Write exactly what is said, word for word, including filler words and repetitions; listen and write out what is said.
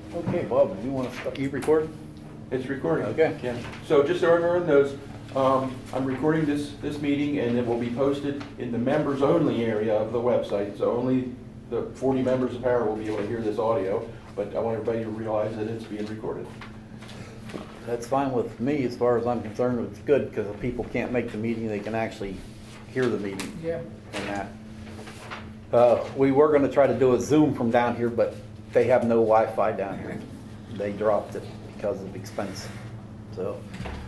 Okay, Bob, you want to start, you recording? It's recording. Okay. Yeah. So just so everyone knows, um, I'm recording this, this meeting and it will be posted in the members only area of the website. So only the forty members of Para will be able to hear this audio, but I want everybody to realize that it's being recorded. That's fine with me as far as I'm concerned. It's good because if people can't make the meeting, they can actually hear the meeting. Yeah. And that. Uh, we were gonna try to do a Zoom from down here, but they have no Wi-Fi down here. They dropped it because of expense. So